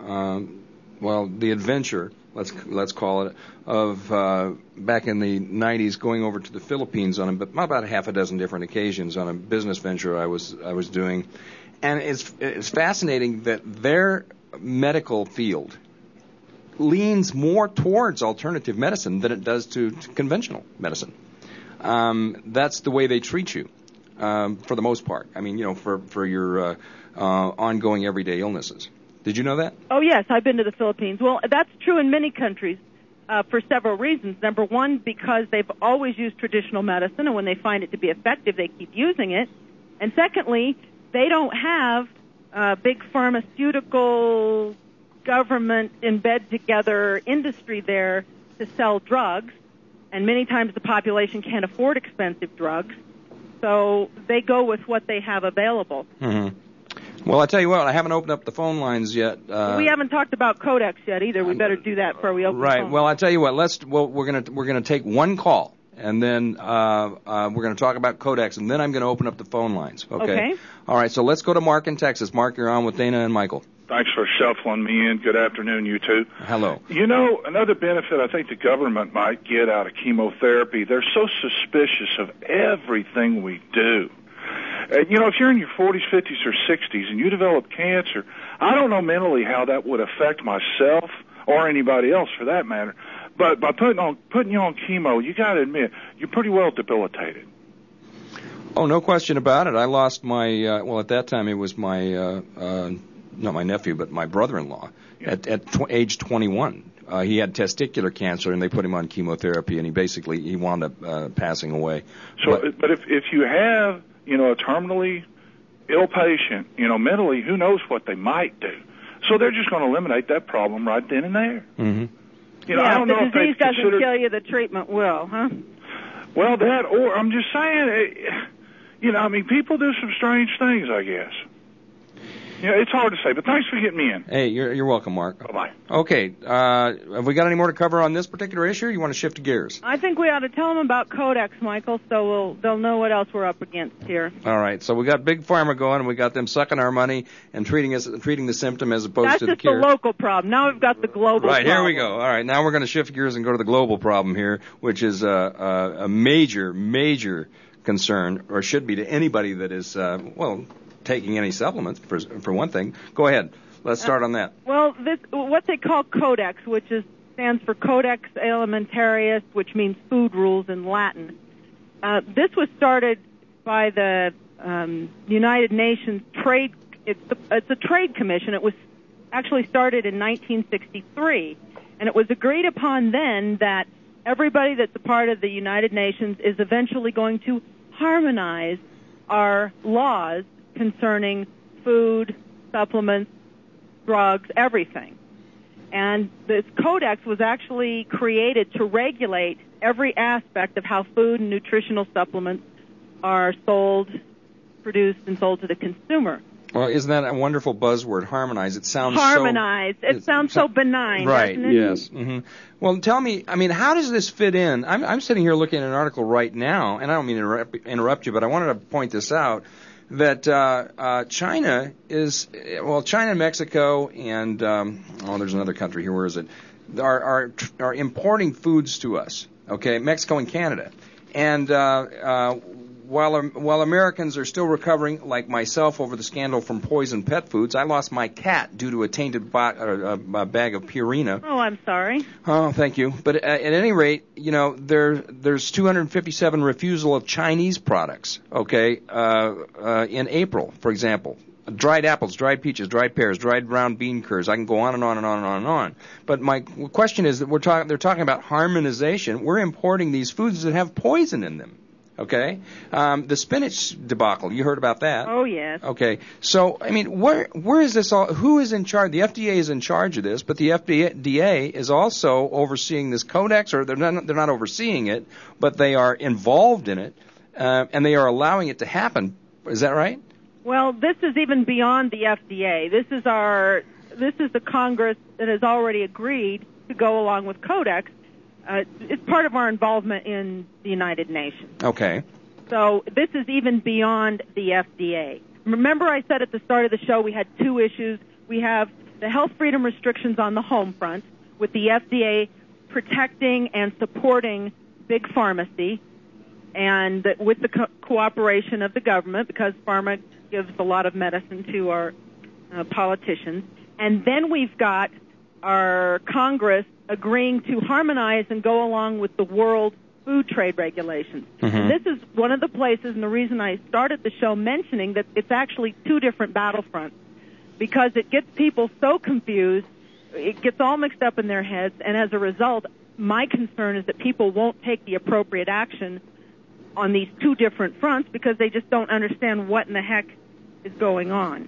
adventure, let's call it, of back in the 90s going over to the Philippines on about a half a dozen different occasions on a business venture I was doing. And it's fascinating that their medical field leans more towards alternative medicine than it does to conventional medicine. That's the way they treat you, for the most part. I mean, you know, for your ongoing everyday illnesses. Did you know that? Oh, yes, I've been to the Philippines. Well, that's true in many countries for several reasons. Number one, because they've always used traditional medicine, and when they find it to be effective, they keep using it. And secondly, they don't have big pharmaceutical government embed together industry there to sell drugs, and many times the population can't afford expensive drugs, so they go with what they have available. Mm-hmm. Well, I tell you what, I haven't opened up the phone lines yet. We haven't talked about Codex yet either. We better do that before we open the Right. phone. Well, I tell you what, we're gonna take one call, and then we're gonna talk about Codex, and then I'm gonna open up the phone lines. Okay. All right. So let's go to Mark in Texas. Mark, you're on with Dana and Michael. Thanks for shuffling me in. Good afternoon, you two. Hello. You know, another benefit I think the government might get out of chemotherapy, they're so suspicious of everything we do. You know, if you're in your 40s, 50s, or 60s and you develop cancer, I don't know mentally how that would affect myself or anybody else for that matter, but by putting you on chemo, you got to admit, you're pretty well debilitated. Oh, no question about it. I lost my, at that time it was my, not my nephew, but my brother-in-law at age 21. He had testicular cancer, and they put him on chemotherapy, and he wound up passing away. So, but if you have, you know, a terminally ill patient, you know, mentally, who knows what they might do. So they're just going to eliminate that problem right then and there. Mm-hmm. You know, I don't know if if the disease they've doesn't kill you, the treatment will, huh? Well, that, or I'm just saying, you know, I mean, people do some strange things, I guess. Yeah, it's hard to say, but thanks for getting me in. Hey, you're welcome, Mark. Bye-bye. Okay, have we got any more to cover on this particular issue, or you want to shift gears? I think we ought to tell them about Codex, Michael, so they'll know what else we're up against here. All right, so we got Big Pharma going, and we got them sucking our money and treating the symptom as opposed to the cure. That's just the local problem. Now we've got the global right, problem. Here we go. All right, now we're going to shift gears and go to the global problem here, which is a major concern, or should be to anybody that is, taking any supplements, for one thing. Go ahead. Let's start on that. Well, what they call Codex, which stands for Codex Alimentarius, which means food rules in Latin. This was started by the United Nations Trade. It's a trade commission. It was actually started in 1963, and it was agreed upon then that everybody that's a part of the United Nations is eventually going to harmonize our laws concerning food, supplements, drugs, everything. And this Codex was actually created to regulate every aspect of how food and nutritional supplements are sold, produced, and sold to the consumer. Well, isn't that a wonderful buzzword, harmonize? It sounds harmonize. It sounds so benign, right, doesn't it? Yes. Mm-hmm. Well, tell me, I mean, how does this fit in? I'm sitting here looking at an article right now, and I don't mean to interrupt you, but I wanted to point this out, that China and Mexico and, there's another country here, where is it, are importing foods to us, okay, Mexico and Canada. And while Americans are still recovering, like myself, over the scandal from poisoned pet foods, I lost my cat due to a tainted bag of Purina. Oh, I'm sorry. Oh, thank you. But at any rate, you know, there's 257 refusal of Chinese products, okay, in April, for example. Dried apples, dried peaches, dried pears, dried brown bean curds. I can go on and on and on and on and on. But my question is that they're talking about harmonization. We're importing these foods that have poison in them. Okay, the spinach debacle. You heard about that? Oh yes. Okay, so I mean, where is this all? Who is in charge? The FDA is in charge of this, but the FDA is also overseeing this Codex, or they're not overseeing it, but they are involved in it, and they are allowing it to happen. Is that right? Well, this is even beyond the FDA. This is the Congress that has already agreed to go along with Codex. It's part of our involvement in the United Nations. Okay. So this is even beyond the FDA. Remember I said at the start of the show we had two issues. We have the health freedom restrictions on the home front, with the FDA protecting and supporting big pharmacy, and with the cooperation of the government, because pharma gives a lot of medicine to our politicians. And then we've got our Congress agreeing to harmonize and go along with the world food trade regulations. Mm-hmm. And this is one of the places, and the reason I started the show mentioning that it's actually two different battlefronts. because it gets people so confused, it gets all mixed up in their heads, and as a result, my concern is that people won't take the appropriate action on these two different fronts because they just don't understand what in the heck is going on.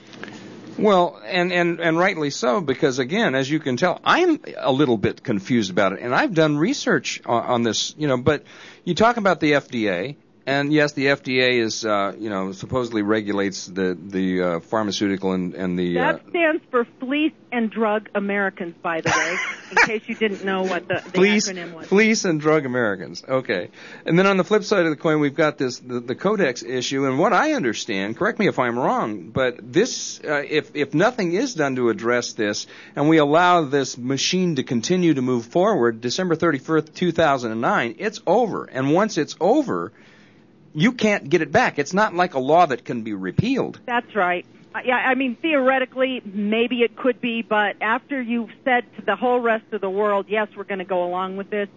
Well, and rightly so, because again, as you can tell, I'm a little bit confused about it, and I've done research on this, but you talk about the FDA, and yes, the FDA is, supposedly regulates the pharmaceutical and the... That stands for Fleece and Drug Americans, by the way, in case you didn't know what the acronym was. Fleece and Drug Americans, okay. And then on the flip side of the coin, we've got the Codex issue, and what I understand, correct me if I'm wrong, but this, if nothing is done to address this, and we allow this machine to continue to move forward, December 31st, 2009, it's over. And once it's over, you can't get it back. It's not like a law that can be repealed. That's right. Yeah, I mean, theoretically, maybe it could be, but after you've said to the whole rest of the world, yes, we're going to go along with this,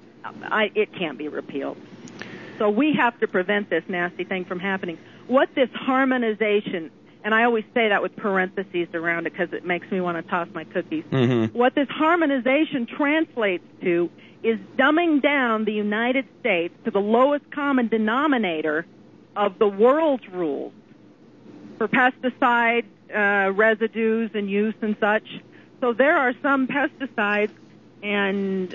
it can't be repealed. So we have to prevent this nasty thing from happening. What this harmonization, and I always say that with parentheses around it because it makes me want to toss my cookies. Mm-hmm. What this harmonization translates to is dumbing down the United States to the lowest common denominator of the world's rules for pesticide residues and use and such. So there are some pesticides and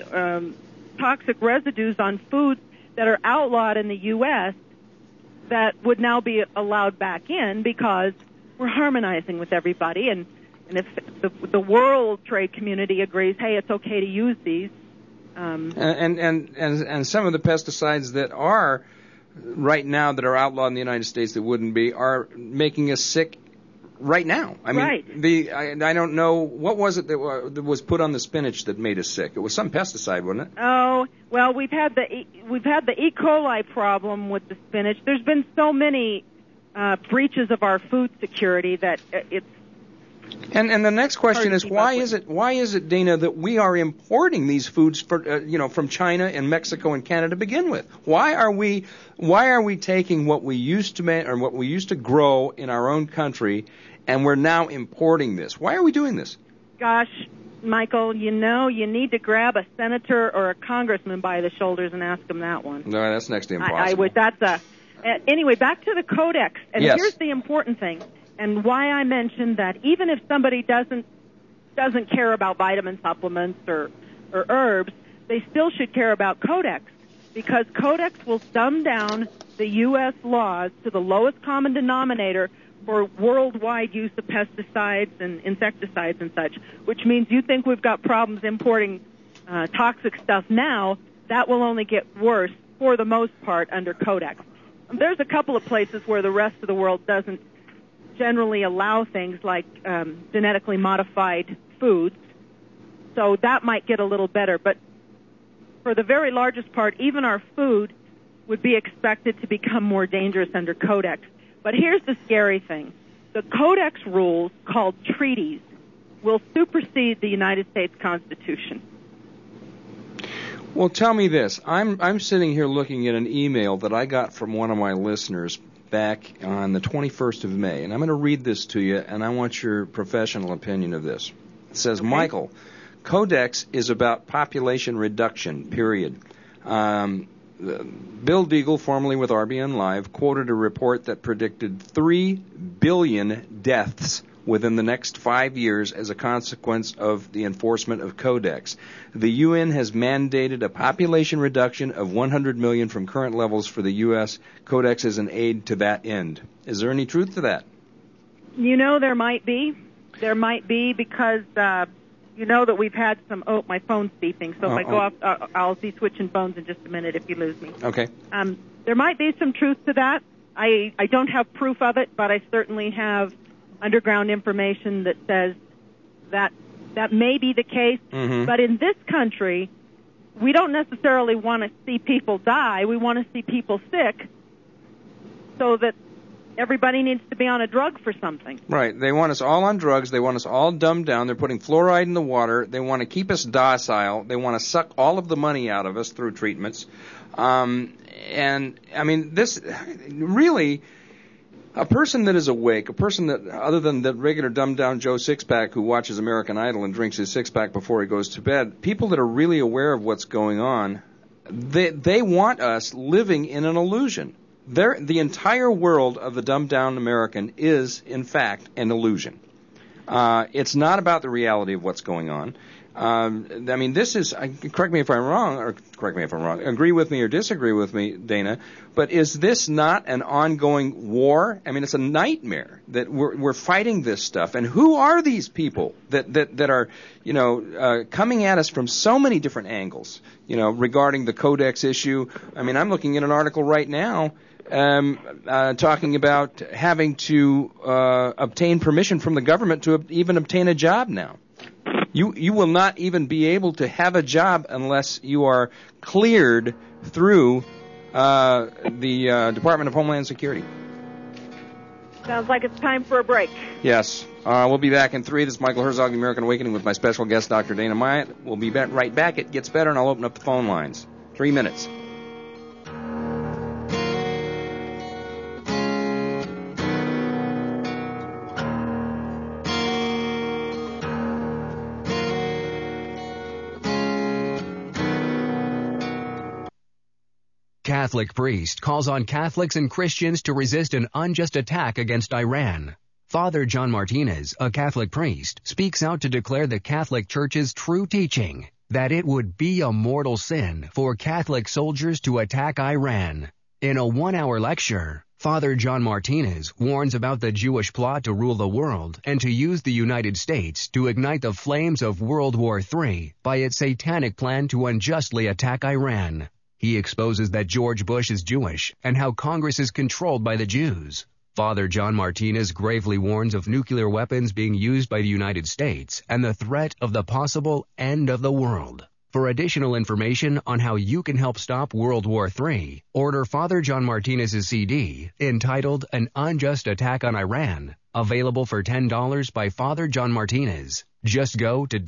toxic residues on foods that are outlawed in the U.S. that would now be allowed back in because we're harmonizing with everybody. And if the world trade community agrees, hey, it's okay to use these, and some of the pesticides that are right now that are outlawed in the United States that wouldn't be are making us sick right now. I mean, right. I don't know what was it that was put on the spinach that made us sick. It was some pesticide, wasn't it? Oh, well, we've had the E. coli problem with the spinach. There's been so many breaches of our food security that it's. And the next question is why is it, Dana, that we are importing these foods from China and Mexico and Canada to begin with? Why are we taking what we used to make or what we used to grow in our own country and we're now importing this? Why are we doing this? Gosh, Michael, you need to grab a senator or a congressman by the shoulders and ask them that one. No, that's next to impossible. Anyway, back to the Codex. And yes. Here's the important thing. And why I mentioned that even if somebody doesn't care about vitamin supplements or herbs, they still should care about Codex, because Codex will dumb down the U.S. laws to the lowest common denominator for worldwide use of pesticides and insecticides and such, which means you think we've got problems importing toxic stuff now, that will only get worse for the most part under Codex. There's a couple of places where the rest of the world doesn't generally allow things like genetically modified foods, so that might get a little better. But for the very largest part, even our food would be expected to become more dangerous under Codex. But here's the scary thing. The Codex rules, called treaties, will supersede the United States Constitution. Well, tell me this. I'm sitting here looking at an email that I got from one of my listeners back on the 21st of May, and I'm going to read this to you, and I want your professional opinion of this. It says, okay. Michael, Codex is about population reduction, period. Bill Deagle, formerly with RBN Live, quoted a report that predicted 3 billion deaths within the next 5 years as a consequence of the enforcement of Codex. The UN has mandated a population reduction of 100 million from current levels for the U.S. Codex is an aid to that end. Is there any truth to that? There might be. There might be because that we've had some... Oh, my phone's beeping, so if I go off, I'll be switching phones in just a minute if you lose me. Okay. There might be some truth to that. I don't have proof of it, but I certainly have underground information that says that may be the case. Mm-hmm. But in this country, we don't necessarily want to see people die. We want to see people sick so that everybody needs to be on a drug for something. Right. They want us all on drugs. They want us all dumbed down. They're putting fluoride in the water. They want to keep us docile. They want to suck all of the money out of us through treatments. And, I mean, this really... A person that is awake, a person that, other than the regular dumbed-down Joe Sixpack who watches American Idol and drinks his six-pack before he goes to bed, people that are really aware of what's going on, they want us living in an illusion. The entire world of the dumbed-down American is, in fact, an illusion. It's not about the reality of what's going on. I mean, this is, correct me if I'm wrong, agree with me or disagree with me, Dana, but is this not an ongoing war? I mean, it's a nightmare that we're fighting this stuff. And who are these people that are, coming at us from so many different angles, regarding the Codex issue? I mean, I'm looking at an article right now talking about having to obtain permission from the government to even obtain a job now. You will not even be able to have a job unless you are cleared through the Department of Homeland Security. Sounds like it's time for a break. Yes. We'll be back in 3. This is Michael Herzog, The American Awakening, with my special guest, Dr. Dana Myatt. We'll be right back. It gets better, and I'll open up the phone lines. 3 minutes. Catholic priest calls on Catholics and Christians to resist an unjust attack against Iran. Father John Martinez, a Catholic priest, speaks out to declare the Catholic Church's true teaching that it would be a mortal sin for Catholic soldiers to attack Iran. In a 1-hour lecture, Father John Martinez warns about the Jewish plot to rule the world and to use the United States to ignite the flames of World War III by its satanic plan to unjustly attack Iran. He exposes that George Bush is Jewish and how Congress is controlled by the Jews. Father John Martinez gravely warns of nuclear weapons being used by the United States and the threat of the possible end of the world. For additional information on how you can help stop World War III, order Father John Martinez's CD entitled An Unjust Attack on Iran, available for $10 by Father John Martinez. Just go to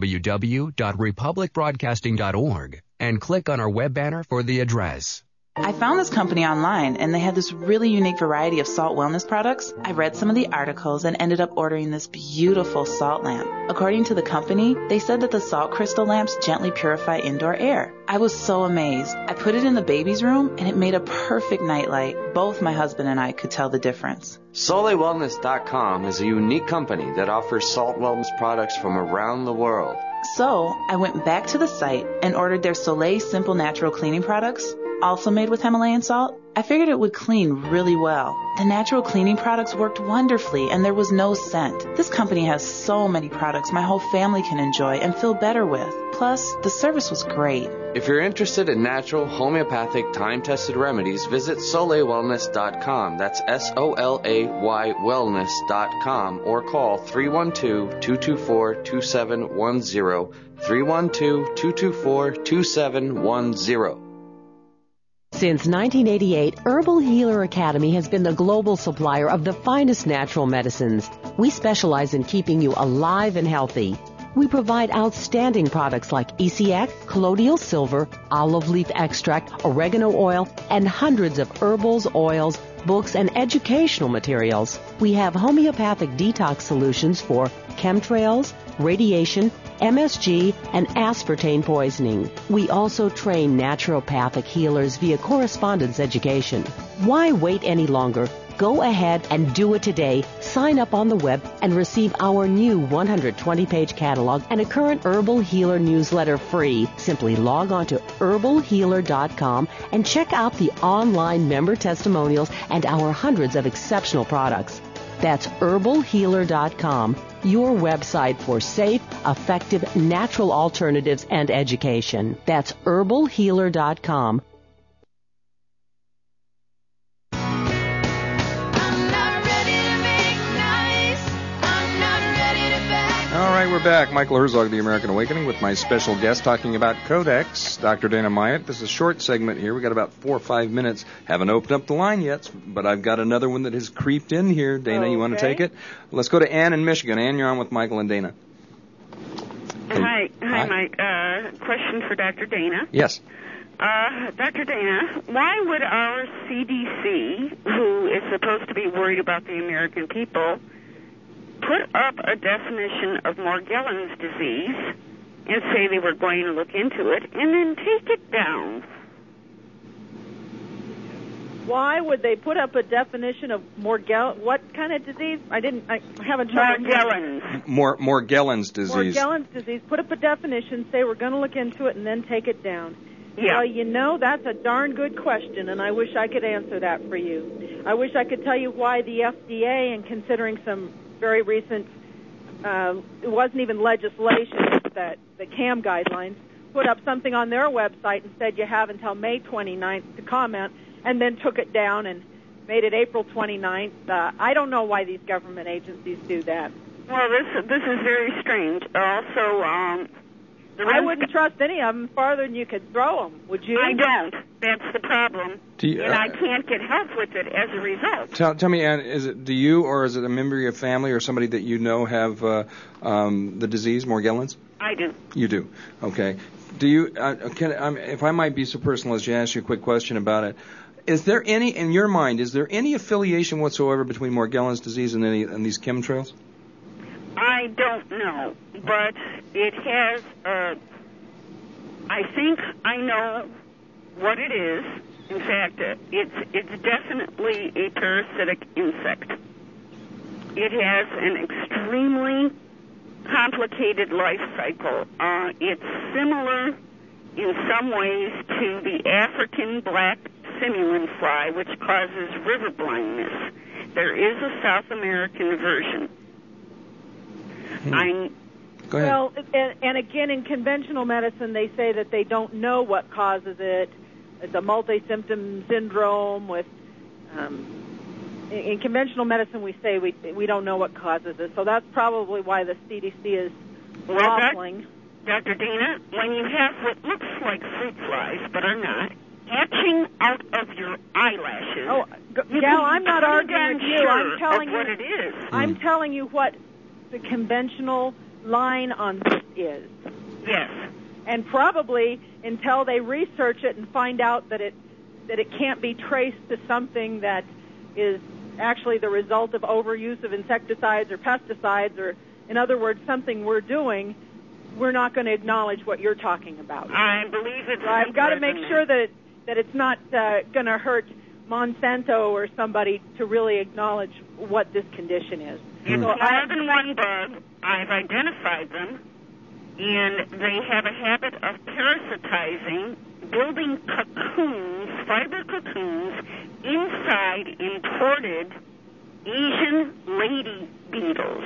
www.republicbroadcasting.org and click on our web banner for the address. I found this company online, and they had this really unique variety of salt wellness products. I read some of the articles and ended up ordering this beautiful salt lamp. According to the company, they said that the salt crystal lamps gently purify indoor air. I was so amazed. I put it in the baby's room, and it made a perfect nightlight. Both my husband and I could tell the difference. SoleilWellness.com is a unique company that offers salt wellness products from around the world. So I went back to the site and ordered their Soleil Simple Natural Cleaning products, also made with Himalayan salt. I figured it would clean really well. The natural cleaning products worked wonderfully, and there was no scent. This company has so many products my whole family can enjoy and feel better with. Plus, the service was great. If you're interested in natural, homeopathic, time-tested remedies, visit SoleilWellness.com. That's SOLAY wellness.com, or call 312-224-2710, 312-224-2710. Since 1988, Herbal Healer Academy has been the global supplier of the finest natural medicines. We specialize in keeping you alive and healthy. We provide outstanding products like ECX, colloidal silver, olive leaf extract, oregano oil, and hundreds of herbals, oils, books, and educational materials. We have homeopathic detox solutions for chemtrails, radiation, MSG, and aspartame poisoning. We also train naturopathic healers via correspondence education. Why wait any longer? Go ahead and do it today. Sign up on the web and receive our new 120-page catalog and a current Herbal Healer newsletter free. Simply log on to herbalhealer.com and check out the online member testimonials and our hundreds of exceptional products. That's herbalhealer.com, your website for safe, effective, natural alternatives and education. That's herbalhealer.com. All right, we're back. Michael Herzog, The American Awakening, with my special guest talking about Codex, Dr. Dana Myatt. This is a short segment here. We got about 4 or 5 minutes. Haven't opened up the line yet, but I've got another one that has creeped in here. Dana, you want to take it? Let's go to Ann in Michigan. Ann, you're on with Michael and Dana. Hi, Mike. Question for Dr. Dana. Yes. Dr. Dana, why would our CDC, who is supposed to be worried about the American people, put up a definition of Morgellons disease and say they were going to look into it and then take it down? Why would they put up a definition of what kind of disease? I haven't trouble. Morgellons. Morgellons disease. Morgellons disease. Put up a definition, say we're going to look into it, and then take it down. Yeah. Well, that's a darn good question, and I wish I could answer that for you. I wish I could tell you why the FDA, and considering some very recent, it wasn't even legislation, that the CAM guidelines, put up something on their website and said you have until May 29th to comment, and then took it down and made it April 29th. I don't know why these government agencies do that. Well, this is very strange. Also, I wouldn't trust any of them farther than you could throw them, would you? I don't. That's the problem. And I can't get help with it as a result. Tell me, Ann, do you or is it a member of your family or somebody that you know have the disease, Morgellons? I do. You do. Okay. Do you? If I might be so personal as to ask you a quick question about it, is there any, in your mind, is there any affiliation whatsoever between Morgellons disease and these chemtrails? I don't know, but it has. I think I know what it is. In fact, it's definitely a parasitic insect. It has an extremely complicated life cycle. It's similar in some ways to the African black simulant fly, which causes river blindness. There is a South American version. Go ahead. Well, and again, in conventional medicine, they say that they don't know what causes it. It's a multi-symptom syndrome with... in conventional medicine, we say we don't know what causes it. So that's probably why the CDC is waffling. Dr. Dana, when you have what looks like fruit flies, but are not, hatching out of your eyelashes... Oh, Gal, I'm not arguing with you. I'm telling you what it is. I'm telling you what the conventional line on this is. Yes. And probably until they research it and find out that it can't be traced to something that is actually the result of overuse of insecticides or pesticides, or in other words, something we're doing, we're not going to acknowledge what you're talking about. I believe it's... So I've got to make sure that it's not going to hurt Monsanto or somebody to really acknowledge what this condition is. It's more than one bug. I've identified them, and they have a habit of parasitizing, building cocoons, fiber cocoons, inside imported Asian lady beetles.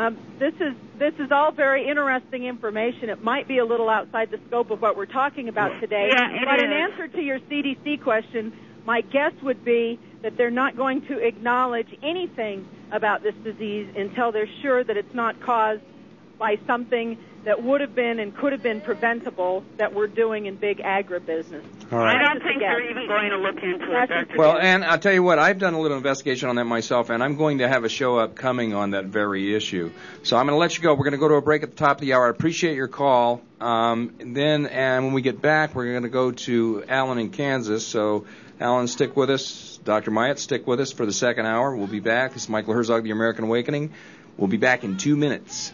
This is all very interesting information. It might be a little outside the scope of what we're talking about today. Yeah, but in answer to your CDC question, my guess would be that they're not going to acknowledge anything about this disease until they're sure that it's not caused by something that would have been and could have been preventable that we're doing in big agribusiness. All right. I don't think they're even going to look into it, Dr. Well, and I'll tell you what, I've done a little investigation on that myself, and I'm going to have a show upcoming on that very issue. So I'm going to let you go. We're going to go to a break at the top of the hour. I appreciate your call. And when we get back, we're going to go to Alan in Kansas. So, Alan, stick with us. Dr. Myatt, stick with us for the second hour. We'll be back. This is Michael Herzog, The American Awakening. We'll be back in 2 minutes.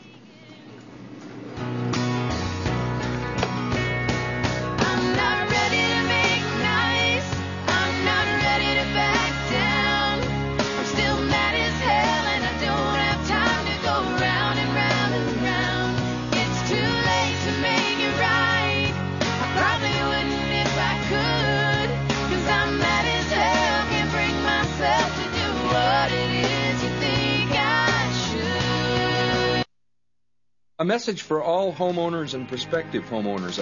A message for all homeowners and prospective homeowners